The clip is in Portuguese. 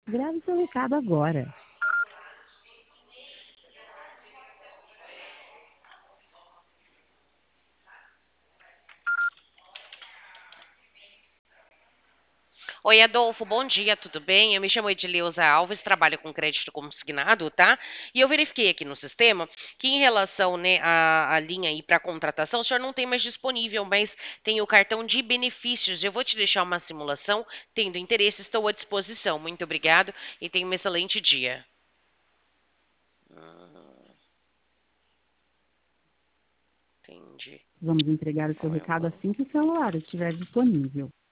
Grave seu recado agora. Oi, Adolfo, bom dia, tudo bem? Eu me chamo Edileuza Alves, trabalho com crédito consignado, tá? E eu verifiquei aqui no sistema que em relação, né, à linha aí para contratação, o senhor não tem mais disponível, mas tem o cartão de benefícios. Eu vou te deixar uma simulação, tendo interesse, estou à disposição. Muito obrigado e tenha um excelente dia. Entendi. Vamos entregar o seu Qual é o recado banco? assim que o celular estiver disponível.